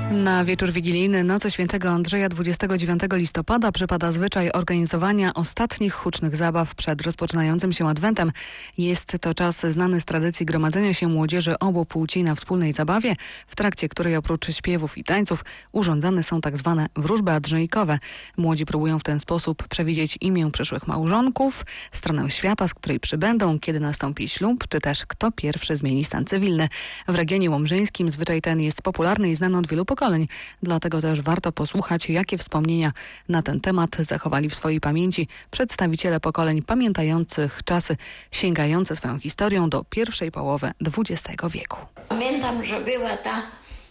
Na wieczór wigilijny Nocy Świętego Andrzeja 29 listopada przypada zwyczaj organizowania ostatnich hucznych zabaw przed rozpoczynającym się adwentem. Jest to czas znany z tradycji gromadzenia się młodzieży obu płci na wspólnej zabawie, w trakcie której oprócz śpiewów i tańców urządzane są tak zwane wróżby andrzejkowe. Młodzi próbują w ten sposób przewidzieć imię przyszłych małżonków, stronę świata, z której przybędą, kiedy nastąpi ślub, czy też kto pierwszy zmieni stan cywilny. W regionie łomżyńskim zwyczaj ten jest popularny i znany od wielu pokoleń. Dlatego też warto posłuchać, jakie wspomnienia na ten temat zachowali w swojej pamięci przedstawiciele pokoleń pamiętających czasy sięgające swoją historią do pierwszej połowy XX wieku. Pamiętam, że była ta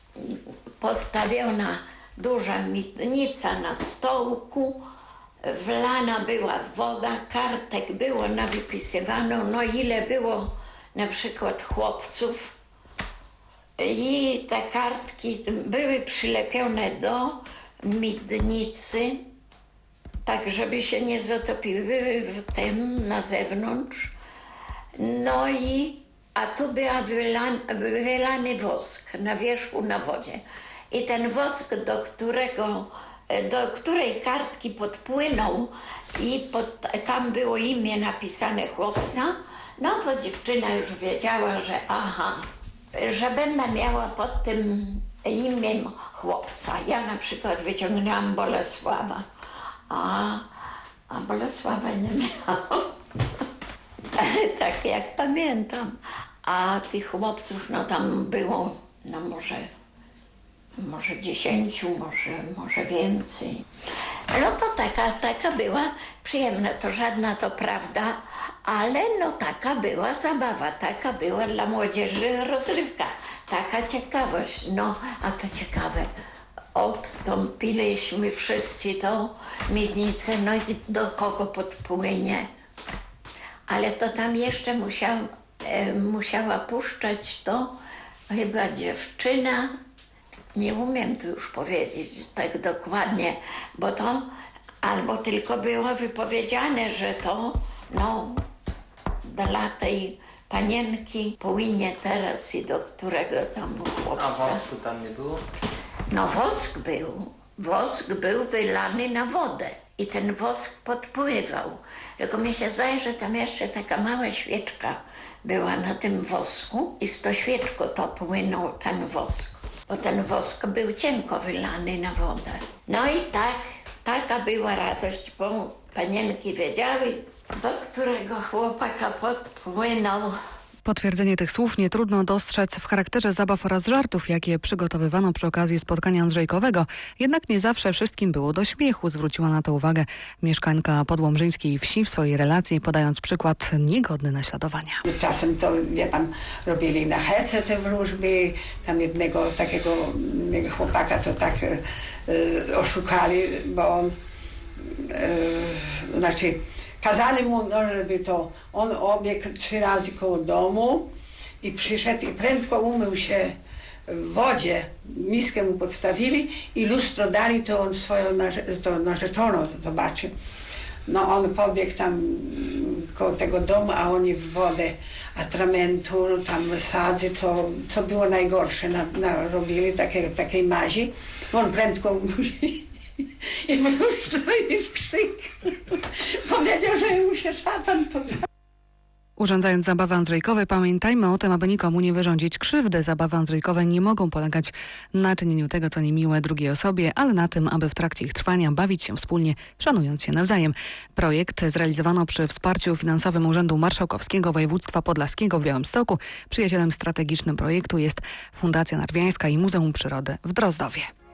postawiona duża miednica na stołku, wlana była woda, kartek było nawypisywano, no ile było na przykład chłopców. I te kartki były przylepione do miednicy, tak żeby się nie zatopiły w tym na zewnątrz. No i, a tu był wylany wosk na wierzchu na wodzie. I ten wosk, do której kartki podpłynął i tam było imię napisane chłopca, no to dziewczyna już wiedziała, że będę miała pod tym imieniem chłopca. Ja na przykład wyciągnęłam Bolesława, a Bolesława nie miałam. Tak jak pamiętam. A tych chłopców, no tam było, no może 10, może więcej. No to taka była przyjemna, to żadna to prawda, ale no taka była zabawa, taka była dla młodzieży rozrywka, taka ciekawość. No, a to ciekawe, obstąpiliśmy wszyscy tą miednicę, no i do kogo podpłynie. Ale to tam jeszcze musiała puszczać to chyba dziewczyna, nie umiem tu już powiedzieć tak dokładnie, bo to albo tylko było wypowiedziane, że to dla tej panienki płynie teraz i do którego tam chłopca. A wosku tam nie było? No wosk był. Wosk był wylany na wodę i ten wosk podpływał. Tylko mi się zdaje, że tam jeszcze taka mała świeczka była na tym wosku i z tą świeczką to płynął ten wosk. Bo ten wosk był cienko wylany na wodę. No i taka była radość, bo panienki wiedziały, do którego chłopaka podpłynął. Potwierdzenie tych słów nie trudno dostrzec w charakterze zabaw oraz żartów, jakie przygotowywano przy okazji spotkania andrzejkowego. Jednak nie zawsze wszystkim było do śmiechu. Zwróciła na to uwagę mieszkanka podłomżyńskiej wsi w swojej relacji, podając przykład niegodny naśladowania. Czasem to, wie pan, robili na hece te wróżby. Tam jednego takiego chłopaka to tak oszukali, bo on, kazali mu, żeby to on obiegł 3 razy koło domu i przyszedł i prędko umył się w wodzie. Miskę mu podstawili i lustro dali, to on swoją narzeczoną zobaczył. No on pobiegł tam koło tego domu, a oni w wodę atramentu, tam sadzy, co było najgorsze, robili takiej mazi. On prędko umył się i w lustro i w krzyk. Powiedział, że mu się szatan podoba. Urządzając zabawy andrzejkowe, pamiętajmy o tym, aby nikomu nie wyrządzić krzywdy. Zabawy andrzejkowe nie mogą polegać na czynieniu tego, co niemiłe drugiej osobie, ale na tym, aby w trakcie ich trwania bawić się wspólnie, szanując się nawzajem. Projekt zrealizowano przy wsparciu finansowym Urzędu Marszałkowskiego Województwa Podlaskiego w Białymstoku. Przyjacielem strategicznym projektu jest Fundacja Narwiańska i Muzeum Przyrody w Drozdowie.